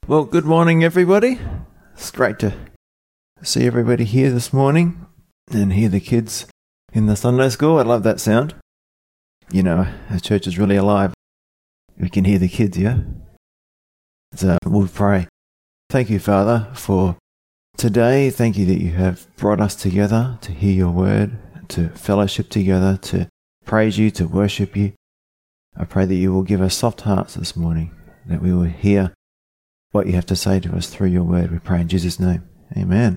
Well, good morning, everybody. It's great to see everybody here this morning and hear the kids in the Sunday school. I love that sound. You know, our church is really alive. We can hear the kids, yeah? So we'll pray. Thank you, Father, for today. Thank you that you have brought us together to hear your word, to fellowship together, to praise you, to worship you. I pray that you will give us soft hearts this morning, that we will hear what you have to say to us through your word. We pray in Jesus' name. Amen.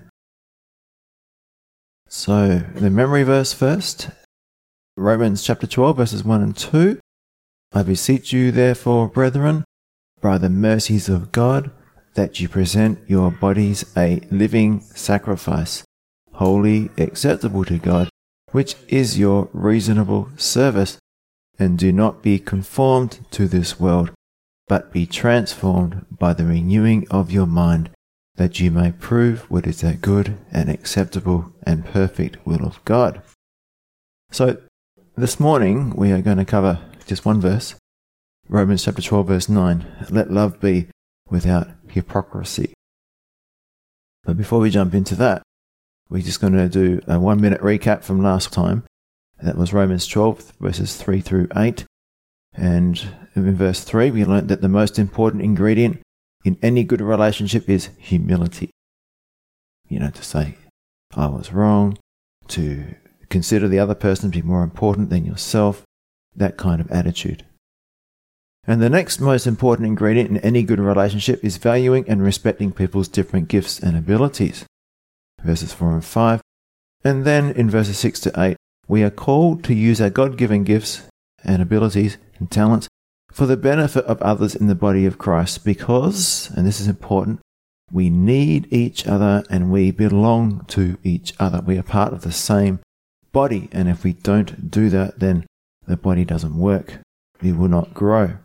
So, the memory verse first, Romans chapter 12, verses 1 and 2. I beseech you, therefore, brethren, by the mercies of God, that you present your bodies a living sacrifice, holy, acceptable to God, which is your reasonable service, and do not be conformed to this world, but be transformed by the renewing of your mind, that you may prove what is that good and acceptable and perfect will of God. So, this morning we are going to cover just one verse, Romans chapter 12, verse 9. Let love be without hypocrisy. But before we jump into that, we're just going to do a 1-minute recap from last time. That was Romans 12, verses 3 through 8. And in verse 3, we learnt that the most important ingredient in any good relationship is humility. You know, to say, I was wrong, to consider the other person to be more important than yourself, that kind of attitude. And the next most important ingredient in any good relationship is valuing and respecting people's different gifts and abilities. Verses 4 and 5. And then in verses 6 to 8, we are called to use our God-given gifts and abilities and talents for the benefit of others in the body of Christ because, and this is important, we need each other and we belong to each other. We are part of the same body, and if we don't do that, then the body doesn't work. We will not grow.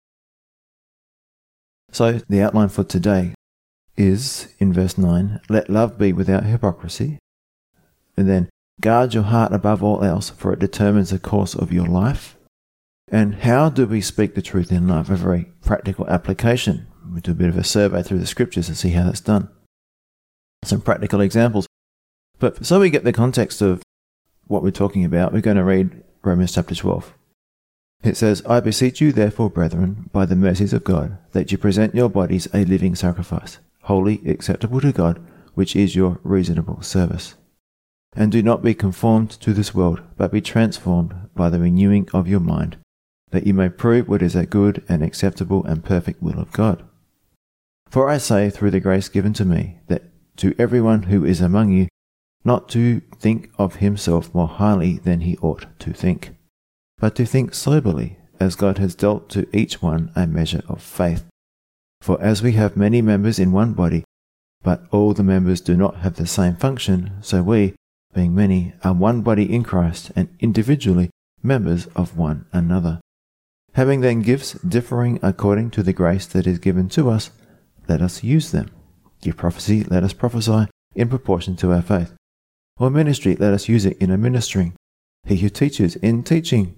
So the outline for today is, in verse 9, let love be without hypocrisy, and then guard your heart above all else, for it determines the course of your life. And how do we speak the truth in love? A very practical application. We do a bit of a survey through the scriptures and see how that's done. Some practical examples. But so we get the context of what we're talking about, we're going to read Romans chapter 12. It says, I beseech you, therefore, brethren, by the mercies of God, that you present your bodies a living sacrifice, holy, acceptable to God, which is your reasonable service. And do not be conformed to this world, but be transformed by the renewing of your mind, that you may prove what is a good and acceptable and perfect will of God. For I say, through the grace given to me, that to everyone who is among you, not to think of himself more highly than he ought to think, but to think soberly, as God has dealt to each one a measure of faith. For as we have many members in one body, but all the members do not have the same function, so we, being many, are one body in Christ, and individually members of one another. Having then gifts differing according to the grace that is given to us, let us use them. Give prophecy, let us prophesy in proportion to our faith. Or ministry, let us use it in administering. He who teaches, in teaching.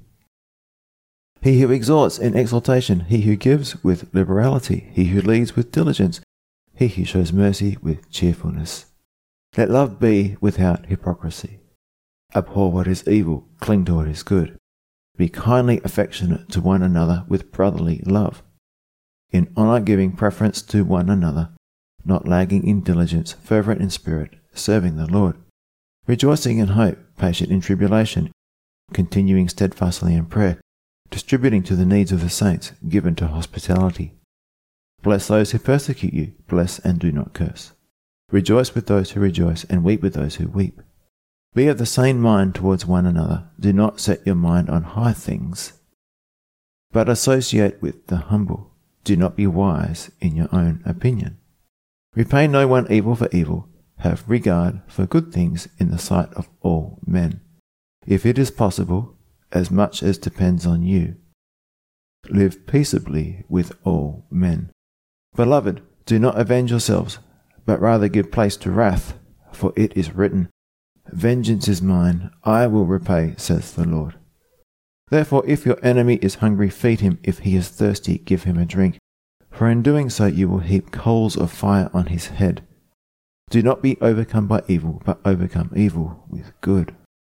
He who exhorts, in exhortation. He who gives, with liberality. He who leads, with diligence. He who shows mercy, with cheerfulness. Let love be without hypocrisy. Abhor what is evil, cling to what is good. Be kindly affectionate to one another with brotherly love. In honour giving preference to one another, not lagging in diligence, fervent in spirit, serving the Lord. Rejoicing in hope, patient in tribulation, continuing steadfastly in prayer, distributing to the needs of the saints, given to hospitality. Bless those who persecute you, bless and do not curse. Rejoice with those who rejoice, and weep with those who weep. Be of the same mind towards one another. Do not set your mind on high things, but associate with the humble. Do not be wise in your own opinion. Repay no one evil for evil. Have regard for good things in the sight of all men. If it is possible, as much as depends on you, live peaceably with all men. Beloved, do not avenge yourselves, but rather give place to wrath, for it is written, Vengeance is mine, I will repay, says the Lord. Therefore, if your enemy is hungry, feed him. If he is thirsty, give him a drink. for in doing so you will heap coals of fire on his head. Do not be overcome by evil, but overcome evil with good.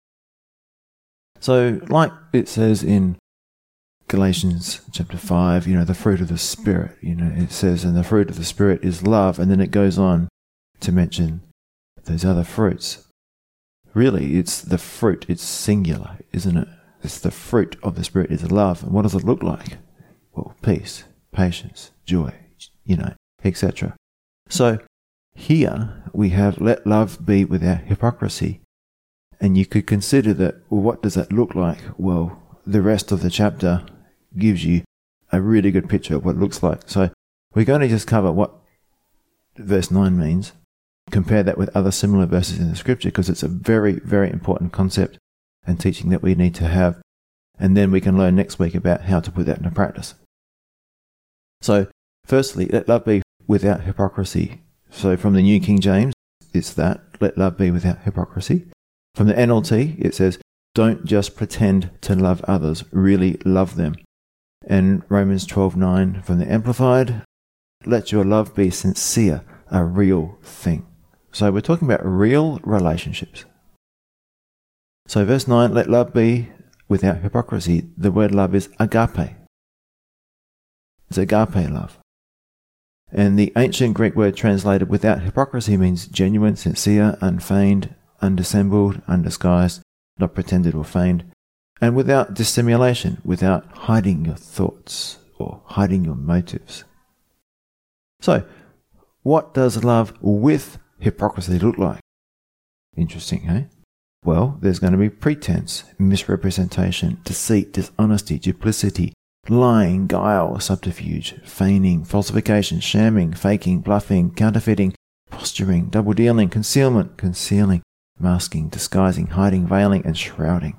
So, like it says in Galatians chapter 5, the fruit of the Spirit, it says, and the fruit of the Spirit is love, and then it goes on to mention those other fruits. Really, it's the fruit, it's singular, isn't it? It's the fruit of the Spirit is love. And what does it look like? Well, peace, patience, joy, etc. So, here we have let love be without hypocrisy. And you could consider that, well, what does that look like? Well, the rest of the chapter gives you a really good picture of what it looks like. So we're going to just cover what verse 9 means, compare that with other similar verses in the scripture, because it's a very, very important concept and teaching that we need to have. And then we can learn next week about how to put that into practice. So firstly, let love be without hypocrisy. So from the New King James, it's that, let love be without hypocrisy. From the NLT, it says, don't just pretend to love others, really love them. And Romans 12:9 from the Amplified, let your love be sincere, a real thing. So we're talking about real relationships. So verse 9, let love be without hypocrisy. The word love is agape. It's agape love. And the ancient Greek word translated without hypocrisy means genuine, sincere, unfeigned, undissembled, undisguised, not pretended or feigned, and without dissimulation, without hiding your thoughts or hiding your motives. So, what does love with hypocrisy look like? Interesting, eh? Well, there's going to be pretense, misrepresentation, deceit, dishonesty, duplicity, lying, guile, subterfuge, feigning, falsification, shamming, faking, bluffing, counterfeiting, posturing, double-dealing, concealment, concealing, masking, disguising, hiding, veiling, and shrouding.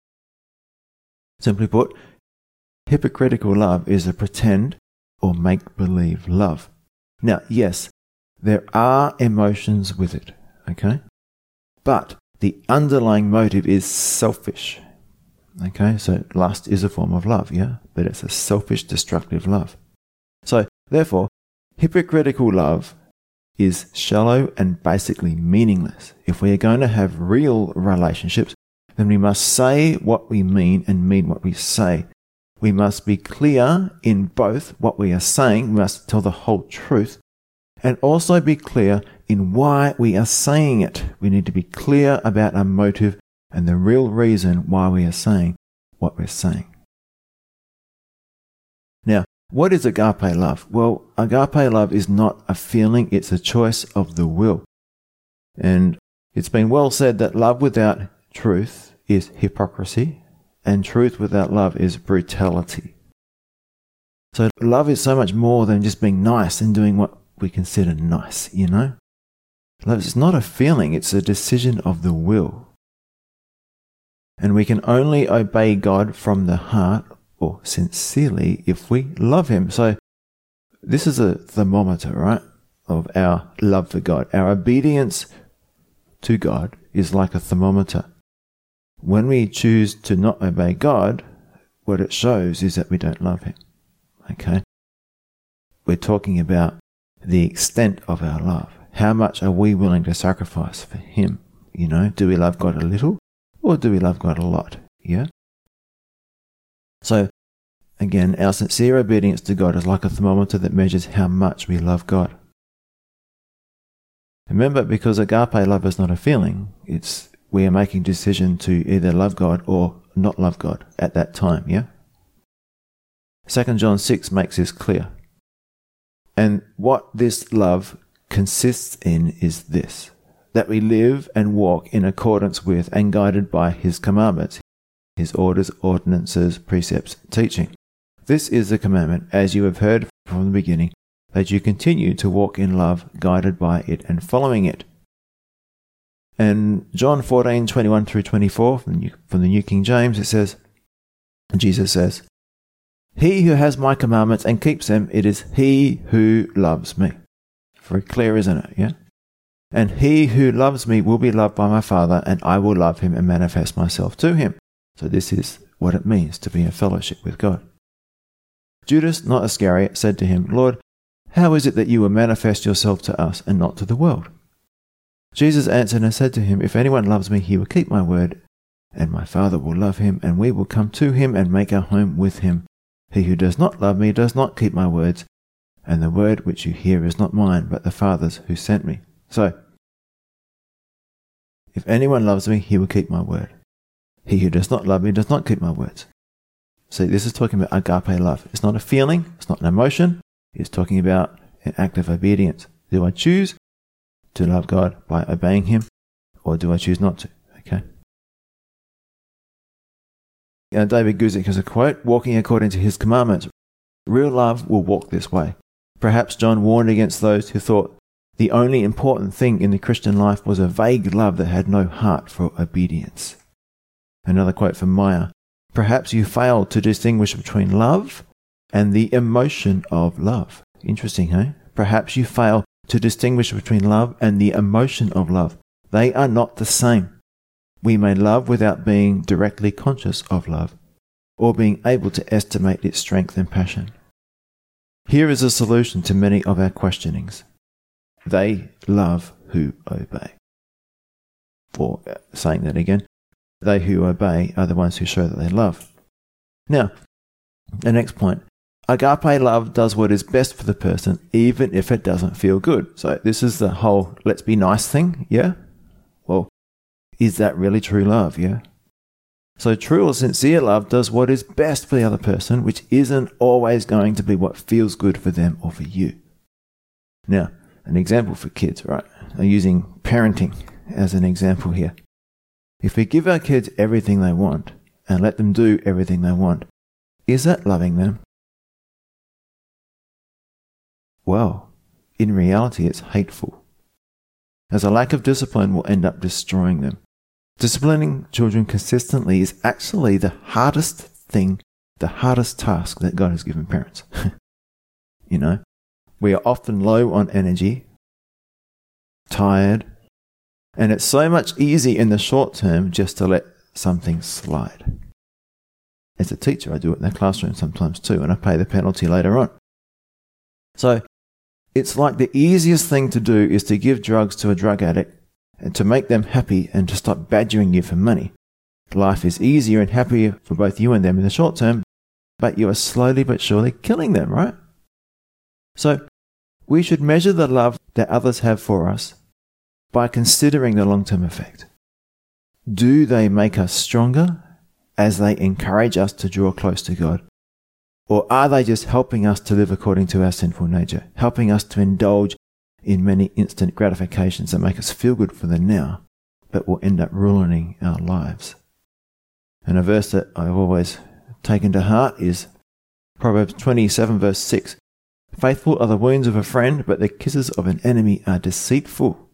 Simply put, hypocritical love is a pretend or make-believe love. Now, yes, there are emotions with it, okay? But the underlying motive is selfish. Okay, so lust is a form of love, yeah? But it's a selfish, destructive love. So, therefore, hypocritical love is shallow and basically meaningless. If we are going to have real relationships, then we must say what we mean and mean what we say. We must be clear in both what we are saying, we must tell the whole truth, and also be clear in why we are saying it. We need to be clear about our motive and the real reason why we are saying what we're saying. Now, what is agape love? Well, agape love is not a feeling, it's a choice of the will. And it's been well said that love without truth is hypocrisy, and truth without love is brutality. So love is so much more than just being nice and doing what we consider nice, Love is not a feeling, it's a decision of the will. And we can only obey God from the heart or sincerely if we love Him. So this is a thermometer, right, of our love for God. Our obedience to God is like a thermometer. When we choose to not obey God, what it shows is that we don't love Him. Okay? We're talking about the extent of our love. How much are we willing to sacrifice for Him? Do we love God a little? Or do we love God a lot? Yeah? So, again, our sincere obedience to God is like a thermometer that measures how much we love God. Remember, because agape love is not a feeling, we are making a decision to either love God or not love God at that time, yeah? 2 John 6 makes this clear. And what this love consists in is this, that we live and walk in accordance with and guided by His commandments, His orders, ordinances, precepts, teaching. This is the commandment, as you have heard from the beginning, that you continue to walk in love, guided by it and following it. And John 14:21 through 24 from the New King James, it says, Jesus says, He who has my commandments and keeps them, it is he who loves me. Very clear, isn't it? Yeah? And he who loves me will be loved by my Father, and I will love him and manifest myself to him. So this is what it means to be in fellowship with God. Judas, not Iscariot, said to him, Lord, how is it that you will manifest yourself to us and not to the world? Jesus answered and said to him, If anyone loves me, he will keep my word, and my Father will love him, and we will come to him and make our home with him. He who does not love me does not keep my words, and the word which you hear is not mine, but the Father's who sent me. So, if anyone loves me, he will keep my word. He who does not love me does not keep my words. See, this is talking about agape love. It's not a feeling, it's not an emotion, it's talking about an act of obedience. Do I choose to love God by obeying him, or do I choose not to? Okay. David Guzik has a quote, walking according to his commandments. Real love will walk this way. Perhaps John warned against those who thought the only important thing in the Christian life was a vague love that had no heart for obedience. Another quote from Meyer. Perhaps you failed to distinguish between love and the emotion of love. Interesting, eh? Perhaps you fail to distinguish between love and the emotion of love. They are not the same. We may love without being directly conscious of love, or being able to estimate its strength and passion. Here is a solution to many of our questionings. They love who obey. Or, saying that again, they who obey are the ones who show that they love. Now, the next point. Agape love does what is best for the person, even if it doesn't feel good. So this is the whole let's be nice thing, yeah? Well, is that really true love, yeah? So true or sincere love does what is best for the other person, which isn't always going to be what feels good for them or for you. Now, an example for kids, right? I'm using parenting as an example here. If we give our kids everything they want and let them do everything they want, is that loving them? Well, in reality, it's hateful, as a lack of discipline will end up destroying them. Disciplining children consistently is actually the hardest thing, the hardest task that God has given parents. You know, we are often low on energy, tired, and it's so much easier in the short term just to let something slide. As a teacher, I do it in the classroom sometimes too, and I pay the penalty later on. So, it's like the easiest thing to do is to give drugs to a drug addict and to make them happy and to stop badgering you for money. Life is easier and happier for both you and them in the short term, but you are slowly but surely killing them, right? So, we should measure the love that others have for us by considering the long-term effect. Do they make us stronger as they encourage us to draw close to God? Or are they just helping us to live according to our sinful nature, helping us to indulge in many instant gratifications that make us feel good for the now, but will end up ruining our lives? And a verse that I've always taken to heart is Proverbs 27 verse 6. Faithful are the wounds of a friend, but the kisses of an enemy are deceitful.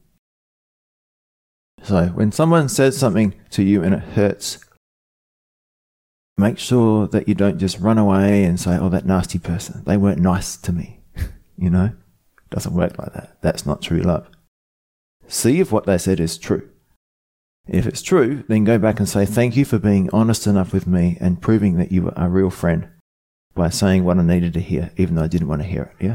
So when someone says something to you and it hurts, make sure that you don't just run away and say, oh, that nasty person, they weren't nice to me. You know, it doesn't work like that. That's not true love. See if what they said is true. If it's true, then go back and say, thank you for being honest enough with me and proving that you were a real friend by saying what I needed to hear, even though I didn't want to hear it, yeah?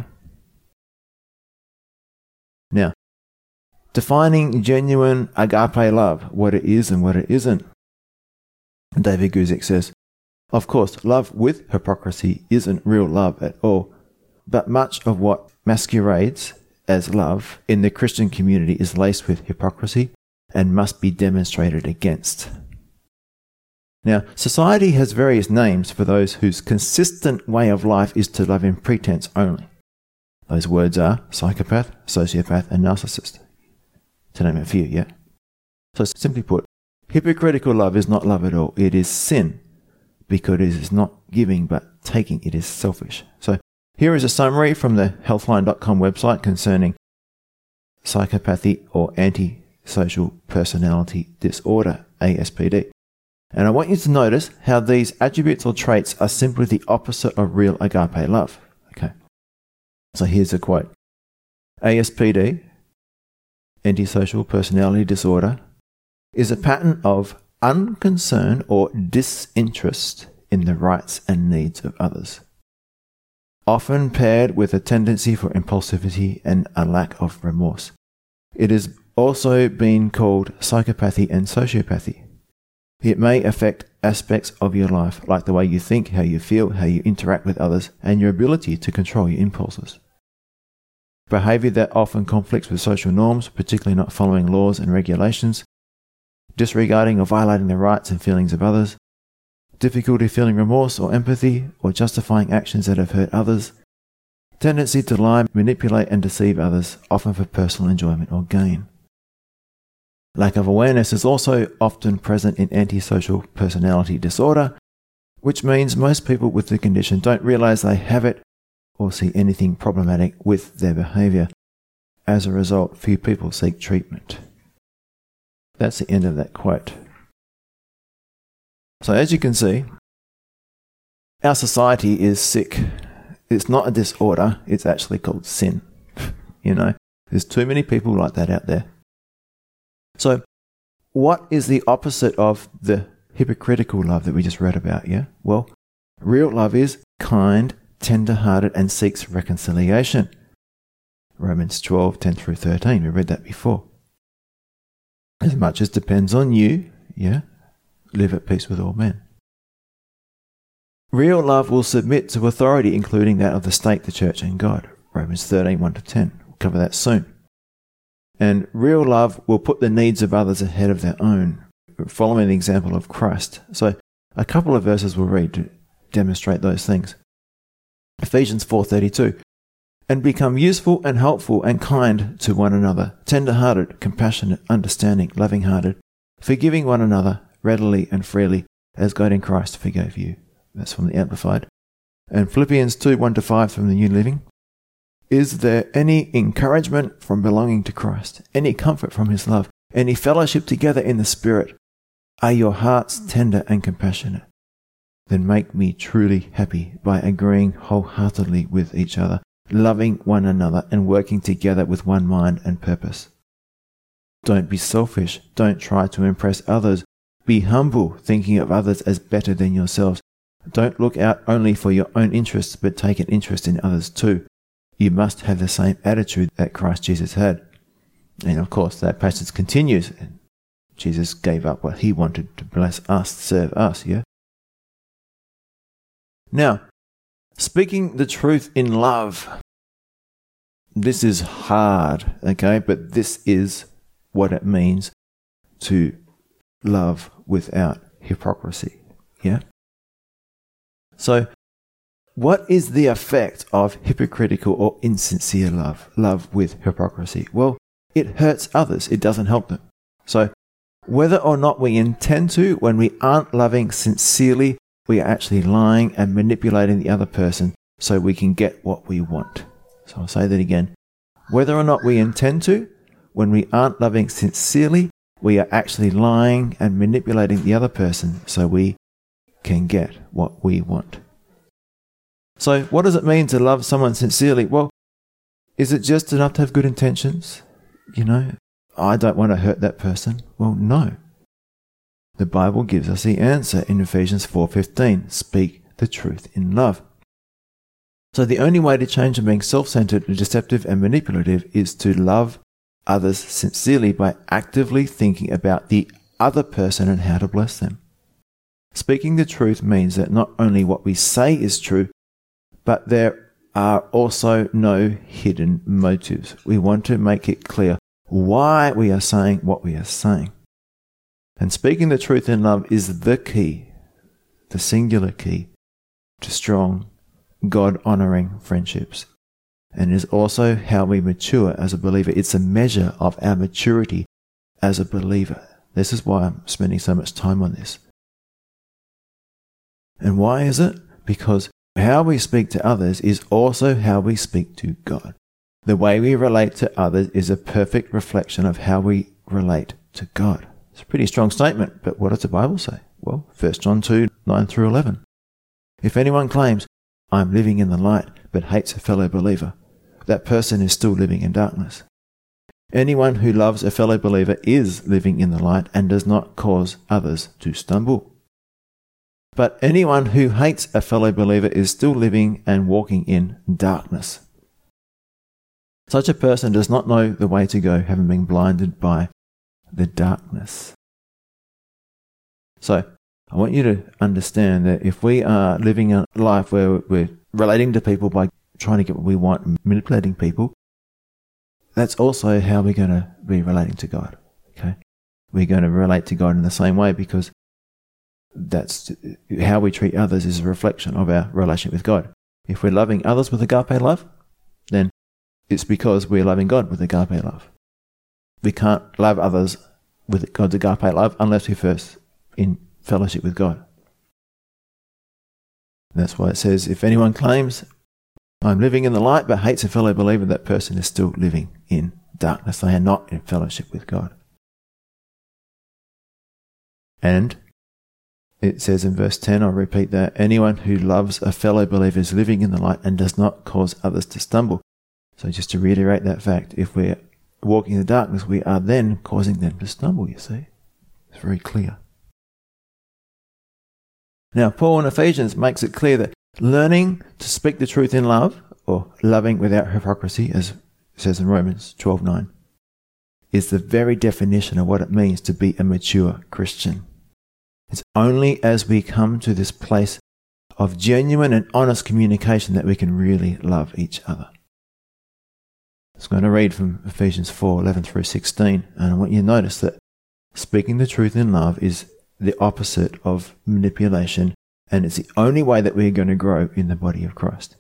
Now, defining genuine agape love, what it is and what it isn't. David Guzik says, of course, love with hypocrisy isn't real love at all, but much of what masquerades as love in the Christian community is laced with hypocrisy and must be demonstrated against. Now, society has various names for those whose consistent way of life is to love in pretense only. Those words are psychopath, sociopath, and narcissist, to name a few, yeah? So simply put, hypocritical love is not love at all. It is sin, because it is not giving but taking. It is selfish. So here is a summary from the healthline.com website concerning psychopathy or antisocial personality disorder, ASPD. And I want you to notice how these attributes or traits are simply the opposite of real agape love. Okay. So here's a quote. ASPD, antisocial personality disorder, is a pattern of unconcern or disinterest in the rights and needs of others. often paired with a tendency for impulsivity and a lack of remorse. It has also been called psychopathy and sociopathy. It may affect aspects of your life, like the way you think, how you feel, how you interact with others, and your ability to control your impulses. Behavior that often conflicts with social norms, particularly not following laws and regulations, disregarding or violating the rights and feelings of others, difficulty feeling remorse or empathy, or justifying actions that have hurt others, tendency to lie, manipulate and deceive others, often for personal enjoyment or gain. Lack of awareness is also often present in antisocial personality disorder, which means most people with the condition don't realize they have it or see anything problematic with their behavior. As a result, few people seek treatment. That's the end of that quote. So as you can see, our society is sick. It's not a disorder, it's actually called sin. There's too many people like that out there. So, what is the opposite of the hypocritical love that we just read about, yeah? Well, real love is kind, tender-hearted, and seeks reconciliation. Romans 12, 10 through 13, we read that before. As much as depends on you, yeah, live at peace with all men. Real love will submit to authority, including that of the state, the church, and God. Romans 13, 1 to 10. We'll cover that soon. And real love will put the needs of others ahead of their own, following the example of Christ. So a couple of verses we'll read to demonstrate those things. Ephesians 4:32. And become useful and helpful and kind to one another, tender-hearted, compassionate, understanding, loving-hearted, forgiving one another readily and freely, as God in Christ forgave you. That's from the Amplified. And Philippians 2, 1 to 5 from the New Living. Is there any encouragement from belonging to Christ, any comfort from his love, any fellowship together in the Spirit? Are your hearts tender and compassionate? Then make me truly happy by agreeing wholeheartedly with each other, loving one another and working together with one mind and purpose. Don't be selfish. Don't try to impress others. Be humble, thinking of others as better than yourselves. Don't look out only for your own interests, but take an interest in others too. You must have the same attitude that Christ Jesus had. And of course, that passage continues. Jesus gave up what he wanted to bless us, serve us, yeah? Now, speaking the truth in love. This is hard, okay? But this is what it means to love without hypocrisy, yeah? So, what is the effect of hypocritical or insincere love? Love with hypocrisy. Well, it hurts others. It doesn't help them. So, whether or not we intend to, when we aren't loving sincerely, we are actually lying and manipulating the other person so we can get what we want. So I'll say that again. Whether or not we intend to, when we aren't loving sincerely, we are actually lying and manipulating the other person so we can get what we want. So what does it mean to love someone sincerely? Well, is it just enough to have good intentions? I don't want to hurt that person. Well, no. The Bible gives us the answer in Ephesians 4:15. Speak the truth in love. So the only way to change from being self-centered, deceptive and manipulative is to love others sincerely by actively thinking about the other person and how to bless them. Speaking the truth means that not only what we say is true, but there are also no hidden motives. We want to make it clear why we are saying what we are saying. And speaking the truth in love is the key, the singular key, to strong, God-honoring friendships. And is also how we mature as a believer. It's a measure of our maturity as a believer. This is why I'm spending so much time on this. And why is it? Because how we speak to others is also how we speak to God. The way we relate to others is a perfect reflection of how we relate to God. It's a pretty strong statement, but what does the Bible say? Well, 1 John 2, 9 through 11. If anyone claims, I'm living in the light, but hates a fellow believer, that person is still living in darkness. Anyone who loves a fellow believer is living in the light and does not cause others to stumble. But anyone who hates a fellow believer is still living and walking in darkness. Such a person does not know the way to go, having been blinded by the darkness. So, I want you to understand that if we are living a life where we're relating to people by trying to get what we want and manipulating people, that's also how we're going to be relating to God. Okay? We're going to relate to God in the same way, because that's how we treat others is a reflection of our relationship with God. If we're loving others with agape love, then it's because we're loving God with agape love. We can't love others with God's agape love unless we're first in fellowship with God. That's why it says, if anyone claims, I'm living in the light, but hates a fellow believer, that person is still living in darkness. They are not in fellowship with God. And it says in verse 10, I'll repeat that, anyone who loves a fellow believer is living in the light and does not cause others to stumble. So just to reiterate that fact, if we're walking in the darkness, we are then causing them to stumble, you see. It's very clear. Now, Paul in Ephesians makes it clear that learning to speak the truth in love, or loving without hypocrisy, as it says in Romans 12:9, is the very definition of what it means to be a mature Christian. It's only as we come to this place of genuine and honest communication that we can really love each other. I'm going to read from Ephesians 4:11 through 16, and I want you to notice that speaking the truth in love is the opposite of manipulation, and it's the only way that we're going to grow in the body of Christ.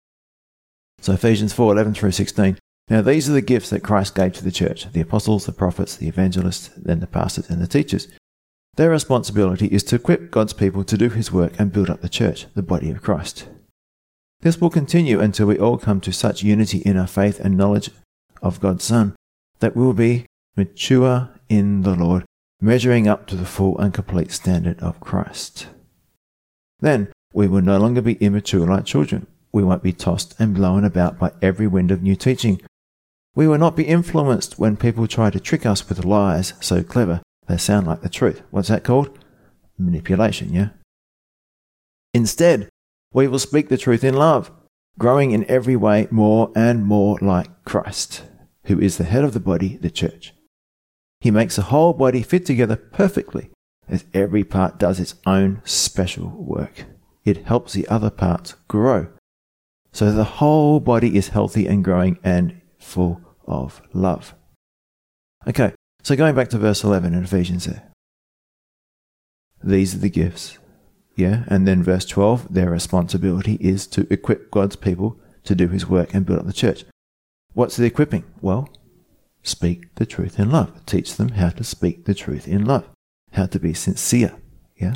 So Ephesians 4:11 through 16. Now these are the gifts that Christ gave to the church: the apostles, the prophets, the evangelists, then the pastors and the teachers. Their responsibility is to equip God's people to do his work and build up the church, the body of Christ. This will continue until we all come to such unity in our faith and knowledge of God's Son that we will be mature in the Lord, measuring up to the full and complete standard of Christ. Then we will no longer be immature like children. We won't be tossed and blown about by every wind of new teaching. We will not be influenced when people try to trick us with lies so clever they sound like the truth. What's that called? Manipulation, yeah? Instead, we will speak the truth in love, growing in every way more and more like Christ, who is the head of the body, the church. He makes the whole body fit together perfectly, as every part does its own special work. It helps the other parts grow, so the whole body is healthy and growing and full of love. Okay, so going back to verse 11 in Ephesians there. These are the gifts. Yeah, and then verse 12, their responsibility is to equip God's people to do his work and build up the church. What's the equipping? Well, speak the truth in love. Teach them how to speak the truth in love, how to be sincere. Yeah,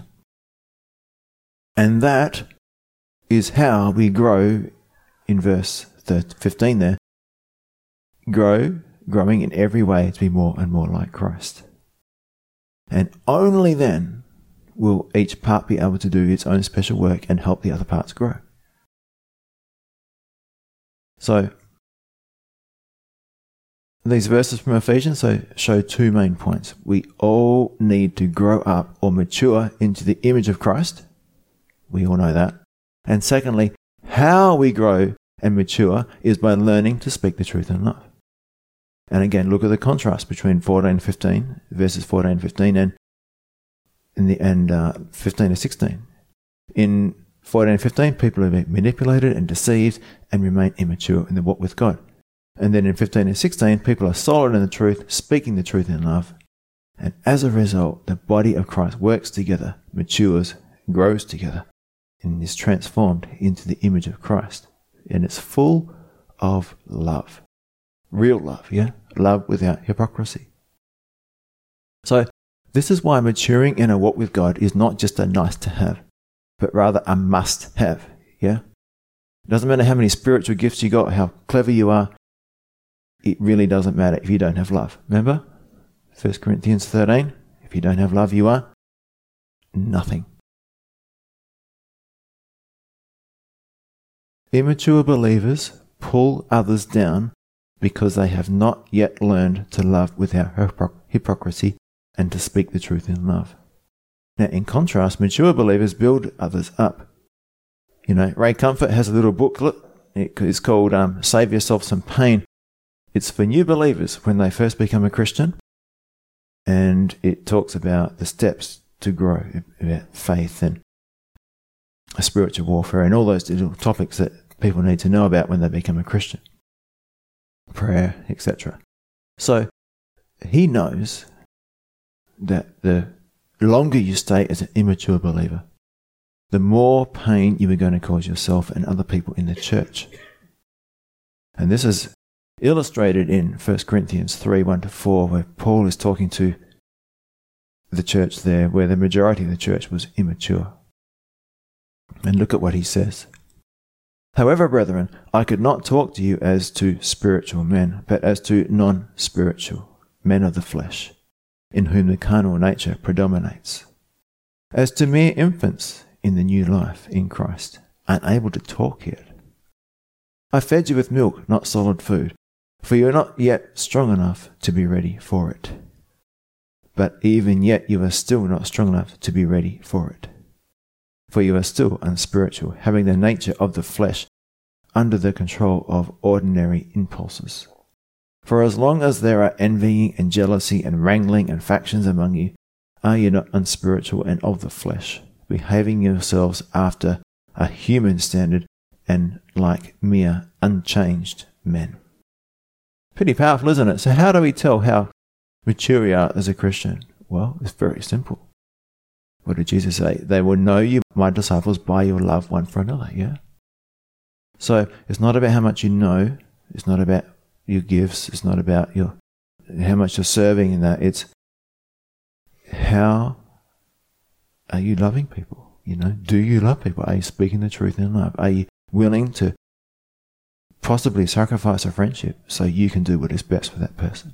and that is how we grow in verse 15 there. Growing in every way to be more and more like Christ. And only then will each part be able to do its own special work and help the other parts grow. So, these verses from Ephesians show two main points. We all need to grow up or mature into the image of Christ. We all know that. And secondly, how we grow and mature is by learning to speak the truth in love. And again, look at the contrast between 14 and 15, verses 14 and 15, and 15 to 16. In 14 and 15, people are being manipulated and deceived and remain immature in their walk with God. And then in 15 and 16, people are solid in the truth, speaking the truth in love. And as a result, the body of Christ works together, matures, grows together, and is transformed into the image of Christ. And it's full of love. Real love, yeah? Love without hypocrisy. So, this is why maturing in a walk with God is not just a nice to have, but rather a must have, yeah? It doesn't matter how many spiritual gifts you got, how clever you are, it really doesn't matter if you don't have love. Remember? 1 Corinthians 13, if you don't have love, you are nothing. Immature believers pull others down because they have not yet learned to love without hypocrisy and to speak the truth in love. Now, in contrast, mature believers build others up. Ray Comfort has a little booklet. It's called Save Yourself Some Pain. It's for new believers when they first become a Christian. And it talks about the steps to grow, about faith and spiritual warfare and all those little topics that people need to know about when they become a Christian. Prayer, etc. So he knows that the longer you stay as an immature believer, the more pain you are going to cause yourself and other people in the church. And this is illustrated in 1 Corinthians 3, 1-4, where Paul is talking to the church there, where the majority of the church was immature. And look at what he says. However, brethren, I could not talk to you as to spiritual men, but as to non-spiritual, men of the flesh, in whom the carnal nature predominates. As to mere infants in the new life in Christ, unable to talk yet. I fed you with milk, not solid food, for you are not yet strong enough to be ready for it. But even yet you are still not strong enough to be ready for it. For you are still unspiritual, having the nature of the flesh, under the control of ordinary impulses. For as long as there are envying and jealousy and wrangling and factions among you, are you not unspiritual and of the flesh, behaving yourselves after a human standard and like mere unchanged men? Pretty powerful, isn't it? So how do we tell how mature you are as a Christian? Well, it's very simple. What did Jesus say? They will know you, my disciples, by your love one for another, yeah? So it's not about how much you know. It's not about your gifts. It's not about how much you're serving in that. It's how are you loving people? Do you love people? Are you speaking the truth in love? Are you willing to possibly sacrifice a friendship so you can do what is best for that person?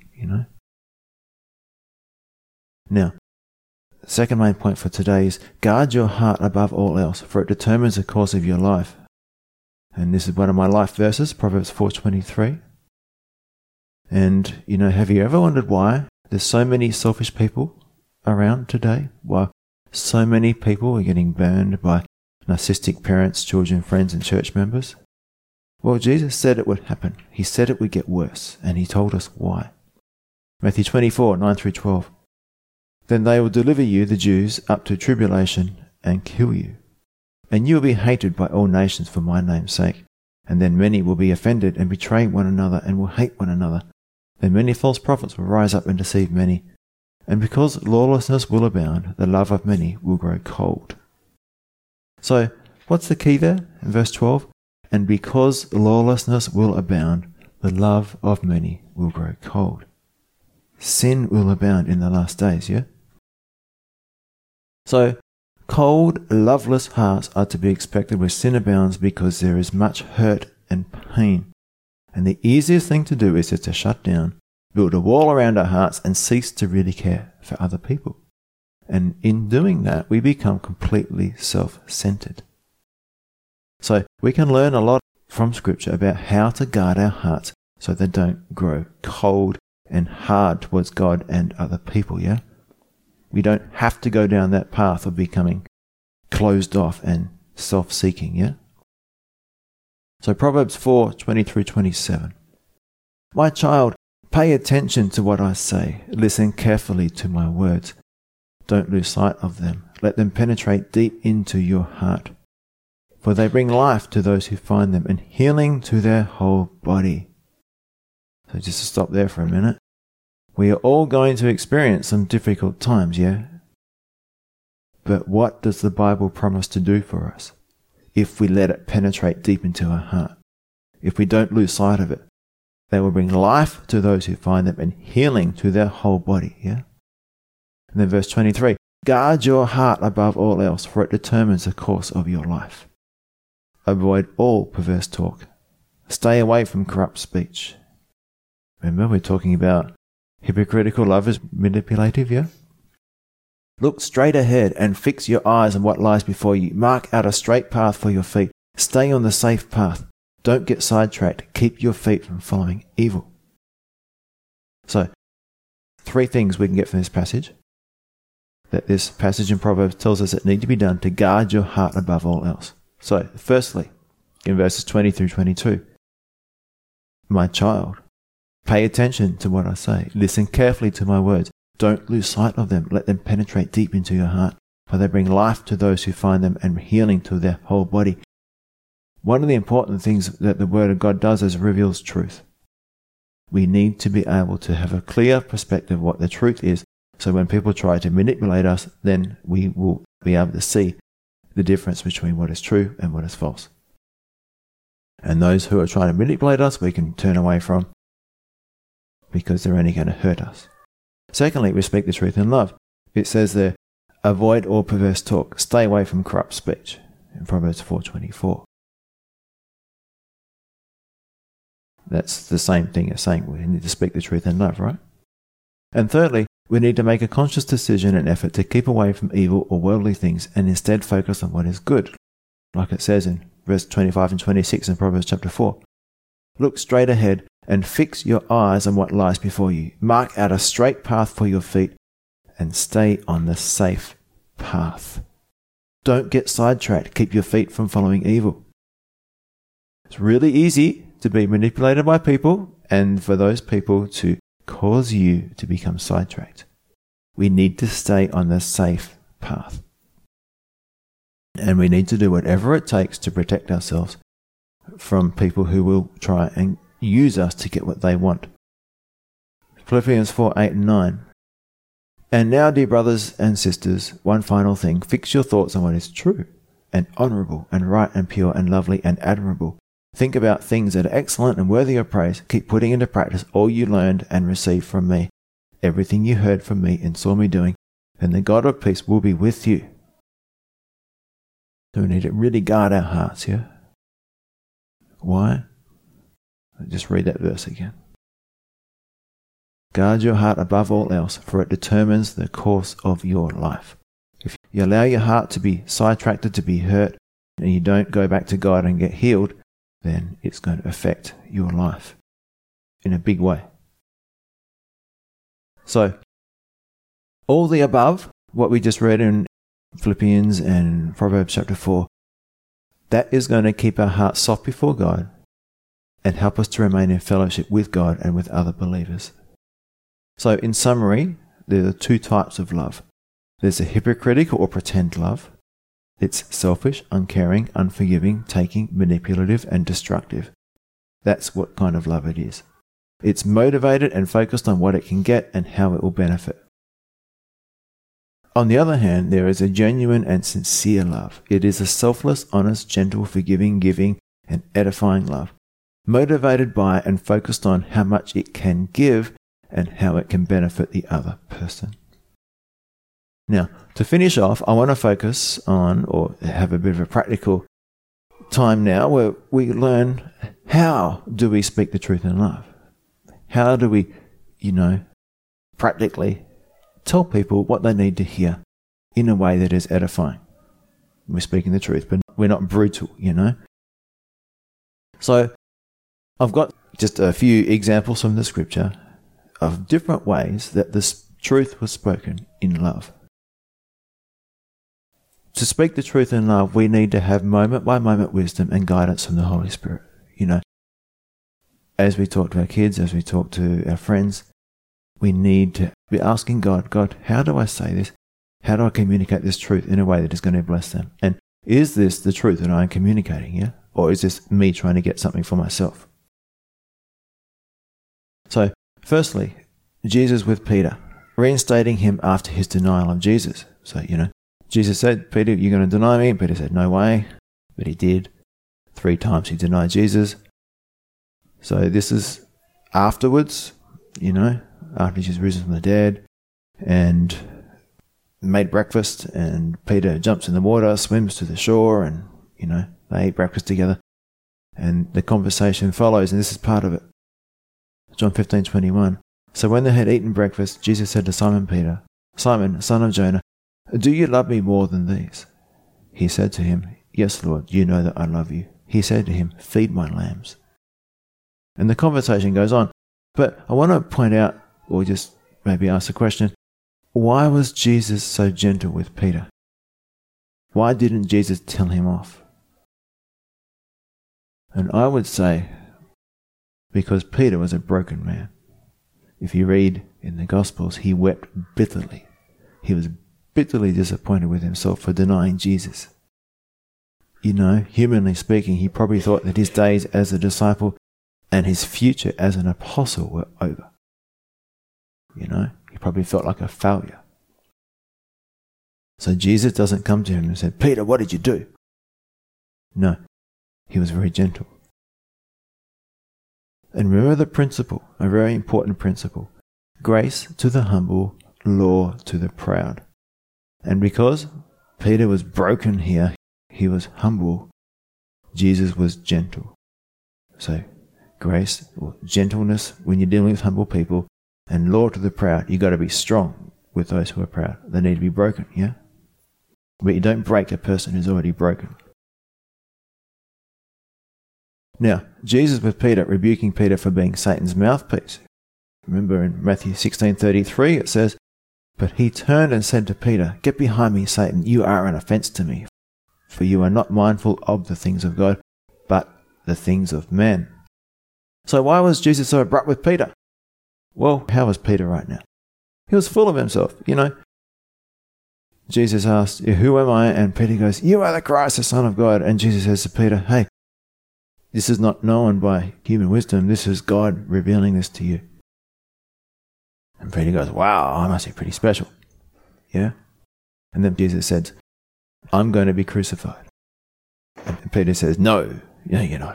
Now, the second main point for today is guard your heart above all else, for it determines the course of your life. And this is one of my life verses, Proverbs 4:23. And, have you ever wondered why there's so many selfish people around today? Why so many people are getting burned by narcissistic parents, children, friends, and church members? Well, Jesus said it would happen. He said it would get worse, and he told us why. Matthew 24, 9-12. Then they will deliver you, the Jews, up to tribulation and kill you. And you will be hated by all nations for my name's sake. And then many will be offended and betray one another and will hate one another. Then many false prophets will rise up and deceive many. And because lawlessness will abound, the love of many will grow cold. So, what's the key there in verse 12? And because lawlessness will abound, the love of many will grow cold. Sin will abound in the last days, yeah? So, cold, loveless hearts are to be expected where sin abounds because there is much hurt and pain. And the easiest thing to do is just to shut down, build a wall around our hearts and cease to really care for other people. And in doing that, we become completely self-centered. So we can learn a lot from Scripture about how to guard our hearts so they don't grow cold and hard towards God and other people, yeah? We don't have to go down that path of becoming closed off and self-seeking, yeah? So Proverbs 4:20-27. My child, pay attention to what I say. Listen carefully to my words. Don't lose sight of them. Let them penetrate deep into your heart. For they bring life to those who find them and healing to their whole body. So just to stop there for a minute. We are all going to experience some difficult times, yeah? But what does the Bible promise to do for us if we let it penetrate deep into our heart? If we don't lose sight of it, they will bring life to those who find them and healing to their whole body, yeah? And then verse 23, guard your heart above all else, for it determines the course of your life. Avoid all perverse talk. Stay away from corrupt speech. Remember, we're talking about hypocritical lovers, manipulative, yeah? Look straight ahead and fix your eyes on what lies before you. Mark out a straight path for your feet. Stay on the safe path. Don't get sidetracked. Keep your feet from following evil. So, 3 things we can get from this passage. that this passage in Proverbs tells us that need to be done to guard your heart above all else. So, firstly, in verses 20 through 22, my child, pay attention to what I say. Listen carefully to my words. Don't lose sight of them. Let them penetrate deep into your heart, for they bring life to those who find them and healing to their whole body. One of the important things that the Word of God does is reveals truth. We need to be able to have a clear perspective of what the truth is, so when people try to manipulate us, then we will be able to see the difference between what is true and what is false. And those who are trying to manipulate us, we can turn away from, because they're only going to hurt us. Secondly, we speak the truth in love. It says there, avoid all perverse talk. Stay away from corrupt speech, in Proverbs 4:24. That's the same thing as saying we need to speak the truth in love, right? And thirdly, we need to make a conscious decision and effort to keep away from evil or worldly things and instead focus on what is good, like it says in verse 25 and 26 in Proverbs chapter 4. Look straight ahead and fix your eyes on what lies before you. Mark out a straight path for your feet and stay on the safe path. Don't get sidetracked. Keep your feet from following evil. It's really easy to be manipulated by people and for those people to cause you to become sidetracked. We need to stay on the safe path. And we need to do whatever it takes to protect ourselves from people who will try and use us to get what they want. Philippians 4:8 and 9. And now, dear brothers and sisters, one final thing. Fix your thoughts on what is true and honourable and right and pure and lovely and admirable. Think about things that are excellent and worthy of praise. Keep putting into practice all you learned and received from me, everything you heard from me and saw me doing, and the God of peace will be with you. So we need to really guard our hearts here. Why? I'll just read that verse again. Guard your heart above all else, for it determines the course of your life. If you allow your heart to be sidetracked, to be hurt, and you don't go back to God and get healed, then it's going to affect your life in a big way. So, all the above, what we just read in Philippians and Proverbs chapter 4, that is going to keep our hearts soft before God and help us to remain in fellowship with God and with other believers. So, in summary, there are two types of love. There's a hypocritical or pretend love. It's selfish, uncaring, unforgiving, taking, manipulative, and destructive. That's what kind of love it is. It's motivated and focused on what it can get and how it will benefit. On the other hand, there is a genuine and sincere love. It is a selfless, honest, gentle, forgiving, giving, and edifying love, motivated by and focused on how much it can give and how it can benefit the other person. Now, to finish off, I want to focus on, or have a bit of a practical time now where we learn, how do we speak the truth in love? How do we, practically tell people what they need to hear in a way that is edifying? We're speaking the truth, but we're not brutal, So, I've got just a few examples from the scripture of different ways that this truth was spoken in love. To speak the truth in love, we need to have moment-by-moment wisdom and guidance from the Holy Spirit. As we talk to our kids, as we talk to our friends, we need to be asking God, how do I say this? How do I communicate this truth in a way that is going to bless them? And is this the truth that I am communicating, yeah? Or is this me trying to get something for myself? So, firstly, Jesus with Peter, reinstating him after his denial of Jesus. So, Jesus said, Peter, you're going to deny me? Peter said, no way. But he did. 3 times he denied Jesus. So this is afterwards, after he's risen from the dead and made breakfast, and Peter jumps in the water, swims to the shore, and, they eat breakfast together. And the conversation follows, and this is part of it. John 15:21. So when they had eaten breakfast, Jesus said to Simon Peter, Simon, son of Jonah, do you love me more than these? He said to him, yes, Lord, you know that I love you. He said to him, feed my lambs. And the conversation goes on. But I want to point out, or just maybe ask the question, why was Jesus so gentle with Peter? Why didn't Jesus tell him off? And I would say, because Peter was a broken man. If you read in the Gospels, he wept bitterly. He was bitterly disappointed with himself for denying Jesus. You know, humanly speaking, he probably thought that his days as a disciple and his future as an apostle were over. You know, he probably felt like a failure. So Jesus doesn't come to him and say, Peter, what did you do? No, he was very gentle. And remember the principle, a very important principle. Grace to the humble, law to the proud. And because Peter was broken here, he was humble, Jesus was gentle. So grace or gentleness when you're dealing with humble people, and law to the proud. You've got to be strong with those who are proud. They need to be broken, yeah? But you don't break a person who's already broken. Now, Jesus with Peter, rebuking Peter for being Satan's mouthpiece. Remember in Matthew 16:33 it says, But he turned and said to Peter, Get behind me, Satan, you are an offense to me, for you are not mindful of the things of God, but the things of men. So why was Jesus so abrupt with Peter? Well, how was Peter right now? He was full of himself, you know. Jesus asked, Who am I? And Peter goes, You are the Christ, the Son of God. And Jesus says to Peter, Hey, this is not known by human wisdom. This is God revealing this to you. And Peter goes, Wow, I must be pretty special. Yeah? And then Jesus said, I'm going to be crucified. And Peter says, No, you're not.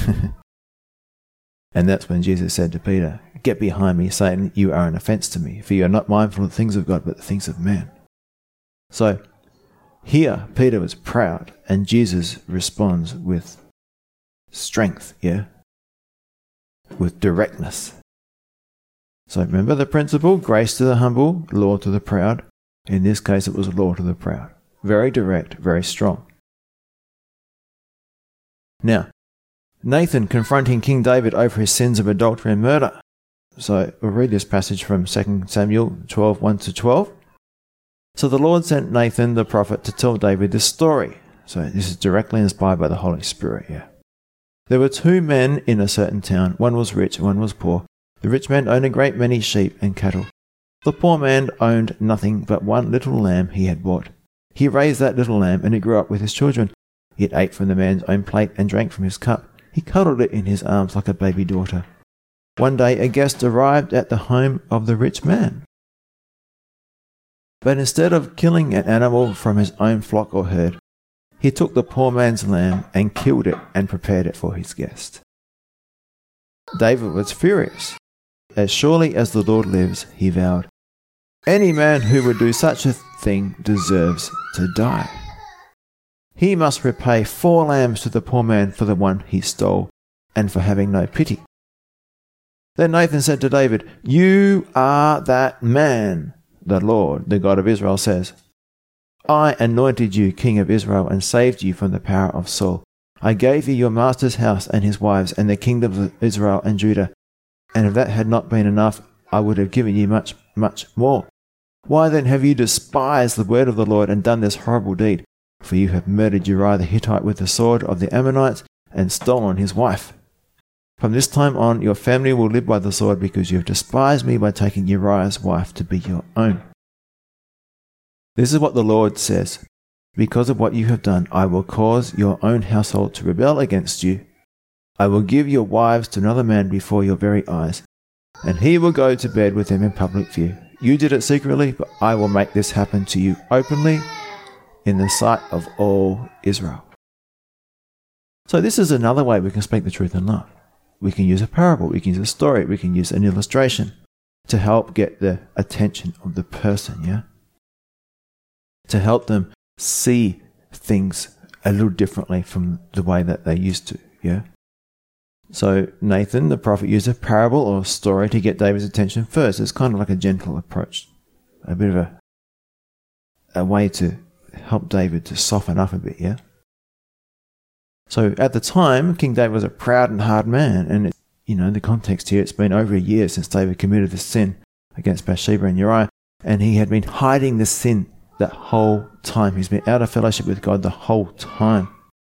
And that's when Jesus said to Peter, Get behind me, Satan, you are an offense to me, for you are not mindful of the things of God, but the things of man. So here, Peter was proud, and Jesus responds with strength, yeah? With directness. So remember the principle, grace to the humble, law to the proud. In this case, it was law to the proud. Very direct, very strong. Now, Nathan confronting King David over his sins of adultery and murder. So we'll read this passage from 2 Samuel 12, 1-12. So the Lord sent Nathan the prophet to tell David this story. So this is directly inspired by the Holy Spirit, yeah. There were 2 men in a certain town. One was rich, one was poor. The rich man owned a great many sheep and cattle. The poor man owned nothing but one little lamb he had bought. He raised that little lamb, and it grew up with his children. It ate from the man's own plate and drank from his cup. He cuddled it in his arms like a baby daughter. One day a guest arrived at the home of the rich man. But instead of killing an animal from his own flock or herd, he took the poor man's lamb and killed it and prepared it for his guest. David was furious. As surely as the Lord lives, he vowed, Any man who would do such a thing deserves to die. He must repay 4 lambs to the poor man for the one he stole, and for having no pity. Then Nathan said to David, You are that man, the Lord, the God of Israel, says. I anointed you king of Israel and saved you from the power of Saul. I gave you your master's house and his wives and the kingdoms of Israel and Judah. And if that had not been enough, I would have given you much, much more. Why then have you despised the word of the Lord and done this horrible deed? For you have murdered Uriah the Hittite with the sword of the Ammonites and stolen his wife. From this time on, your family will live by the sword because you have despised me by taking Uriah's wife to be your own. This is what the Lord says. Because of what you have done, I will cause your own household to rebel against you. I will give your wives to another man before your very eyes, and he will go to bed with them in public view. You did it secretly, but I will make this happen to you openly in the sight of all Israel. So this is another way we can speak the truth in love. We can use a parable, we can use a story, we can use an illustration to help get the attention of the person, yeah? To help them see things a little differently from the way that they used to, yeah? So Nathan, the prophet, used a parable or a story to get David's attention first. It's kind of like a gentle approach, a bit of a way to help David to soften up a bit, yeah? So at the time, King David was a proud and hard man, and the context here, it's been over a year since David committed this sin against Bathsheba and Uriah, And he had been hiding the sin that whole time. He's been out of fellowship with God the whole time.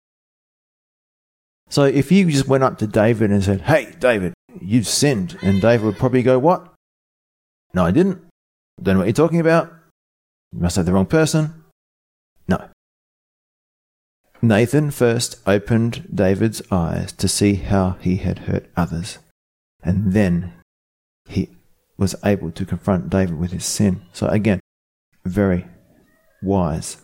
So if you just went up to David and said, "Hey, David, you've sinned," and David would probably go, "What? No, I didn't. Don't know what you're talking about. You must have the wrong person." No. Nathan first opened David's eyes to see how he had hurt others. And then he was able to confront David with his sin. So again, very wise.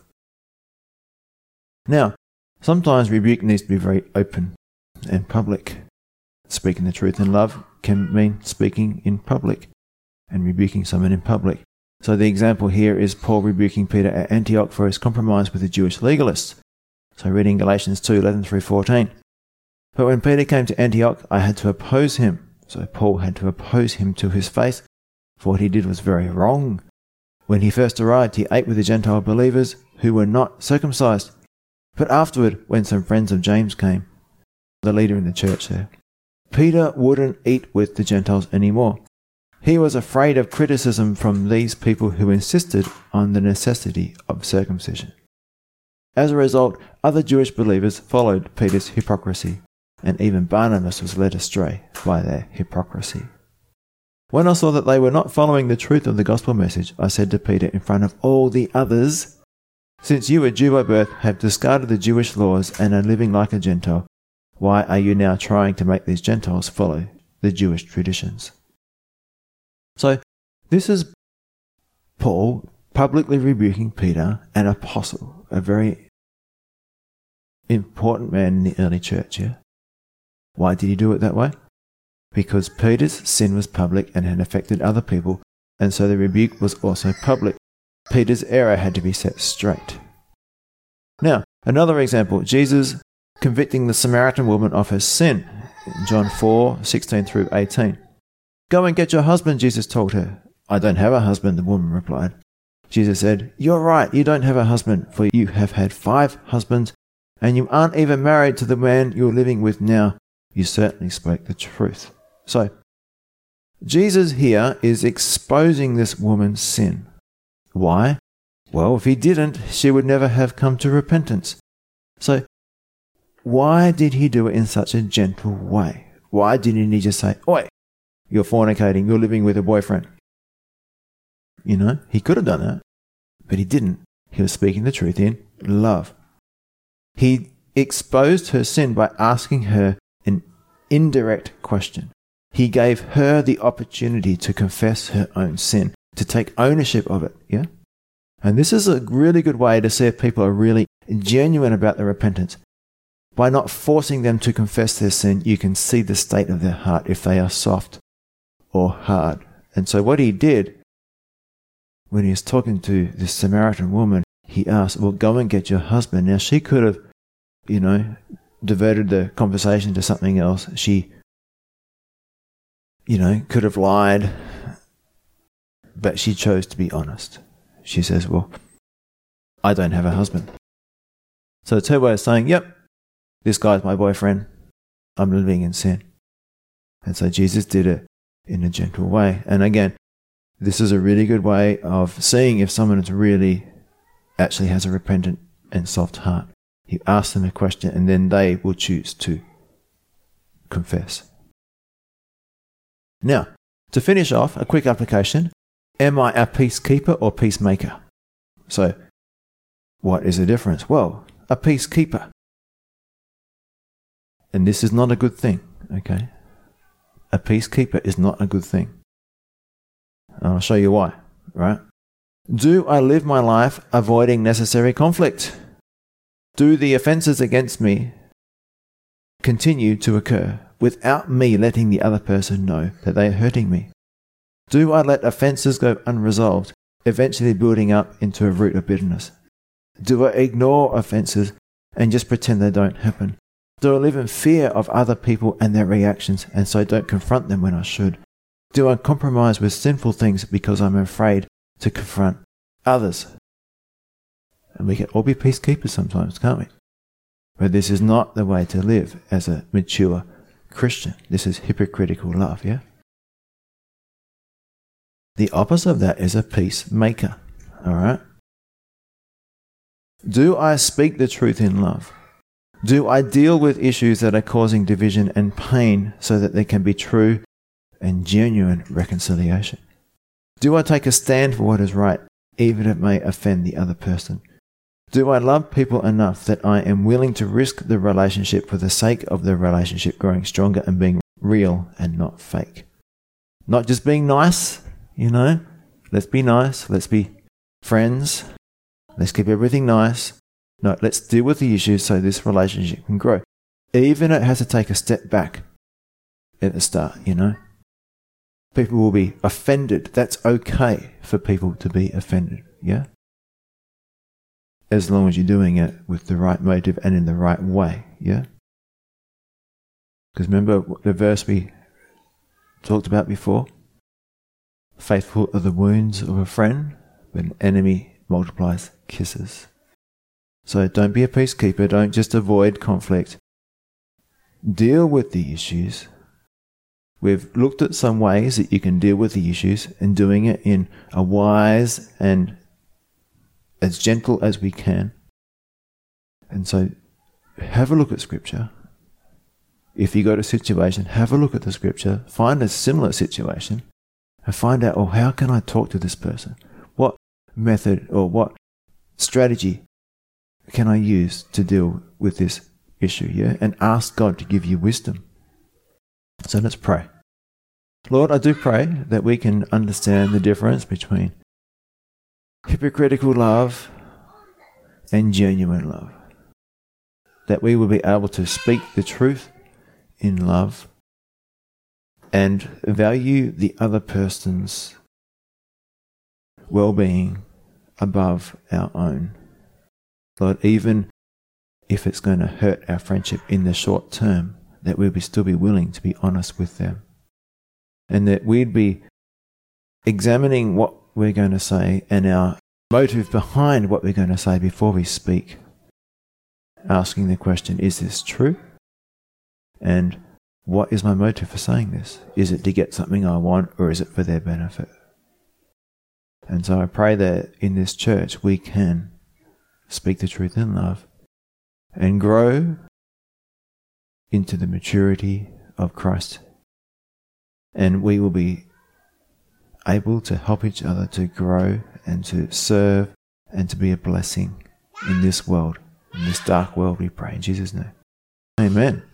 Now, sometimes rebuke needs to be very open and public. Speaking the truth in love can mean speaking in public and rebuking someone in public. So the example here is Paul rebuking Peter at Antioch for his compromise with the Jewish legalists. So reading Galatians 2:11 through 14. "But when Peter came to Antioch, I had to oppose him." So Paul had to oppose him to his face, for what he did was very wrong. "When he first arrived, he ate with the Gentile believers who were not circumcised. But afterward, when some friends of James came," the leader in the church there, "Peter wouldn't eat with the Gentiles anymore. He was afraid of criticism from these people who insisted on the necessity of circumcision. As a result, other Jewish believers followed Peter's hypocrisy, and even Barnabas was led astray by their hypocrisy. When I saw that they were not following the truth of the gospel message, I said to Peter in front of all the others, 'Since you, a Jew by birth, have discarded the Jewish laws and are living like a Gentile, why are you now trying to make these Gentiles follow the Jewish traditions?'" So this is Paul publicly rebuking Peter, an apostle, a very important man in the early church. Yeah? Why did he do it that way? Because Peter's sin was public and had affected other people, and so the rebuke was also public. Peter's error had to be set straight. Now, another example, Jesus convicting the Samaritan woman of her sin, in John 4:16 through 18. "Go and get your husband," Jesus told her. "I don't have a husband," the woman replied. Jesus said, "You're right, you don't have a husband, for you have had 5 husbands, and you aren't even married to the man you're living with now. You certainly spoke the truth." So, Jesus here is exposing this woman's sin. Why? Well, if he didn't, she would never have come to repentance. So, why did he do it in such a gentle way? Why didn't he just say, "Oi, you're fornicating, you're living with a boyfriend"? You know, he could have done that, but he didn't. He was speaking the truth in love. He exposed her sin by asking her an indirect question. He gave her the opportunity to confess her own sin, to take ownership of it, yeah? And this is a really good way to see if people are really genuine about their repentance. By not forcing them to confess their sin, you can see the state of their heart, if they are soft or hard. And so what he did, when he was talking to this Samaritan woman, he asked, "Well, go and get your husband." Now, she could have, diverted the conversation to something else. She, could have lied, but she chose to be honest. She says, "Well, I don't have a husband." So it's her way of saying, "Yep, this guy's my boyfriend. I'm living in sin." And so Jesus did it in a gentle way. And again, this is a really good way of seeing if someone is really actually has a repentant and soft heart. You ask them a question and then they will choose to confess. Now, to finish off, a quick application. Am I a peacekeeper or peacemaker? So, what is the difference? Well, a peacekeeper. And this is not a good thing, okay? A peacekeeper is not a good thing. I'll show you why, right? Do I live my life avoiding necessary conflict? Do the offences against me continue to occur without me letting the other person know that they are hurting me? Do I let offences go unresolved, eventually building up into a root of bitterness? Do I ignore offences and just pretend they don't happen? Do I live in fear of other people and their reactions and so don't confront them when I should? Do I compromise with sinful things because I'm afraid to confront others? And we can all be peacekeepers sometimes, can't we? But this is not the way to live as a mature Christian. This is hypocritical love, yeah? The opposite of that is a peacemaker. All right? Do I speak the truth in love? Do I deal with issues that are causing division and pain so that there can be true and genuine reconciliation? Do I take a stand for what is right, even if it may offend the other person? Do I love people enough that I am willing to risk the relationship for the sake of the relationship growing stronger and being real and not fake? Not just being nice, Let's be nice. Let's be friends. Let's keep everything nice. No, let's deal with the issues so this relationship can grow. Even if it has to take a step back at the start, People will be offended. That's okay for people to be offended, yeah? As long as you're doing it with the right motive and in the right way, yeah? Because remember the verse we talked about before? Faithful are the wounds of a friend, but an enemy multiplies kisses. So don't be a peacekeeper. Don't just avoid conflict. Deal with the issues. We've looked at some ways that you can deal with the issues and doing it in a wise and as gentle as we can. And so have a look at Scripture. If you got a situation, have a look at the Scripture. Find a similar situation and find out, how can I talk to this person? What method or what strategy can I use to deal with this issue, yeah? And ask God to give you wisdom. So let's pray. Lord, I do pray that we can understand the difference between hypocritical love and genuine love. That we will be able to speak the truth in love and value the other person's well-being above our own. Lord, even if it's going to hurt our friendship in the short term, that we'll still be willing to be honest with them. And that we'd be examining what we're going to say and our motive behind what we're going to say before we speak. Asking the question, is this true? And what is my motive for saying this? Is it to get something I want, or is it for their benefit? And so I pray that in this church we can speak the truth in love and grow into the maturity of Christ. And we will be able to help each other to grow and to serve and to be a blessing in this world, in this dark world, we pray in Jesus' name. Amen.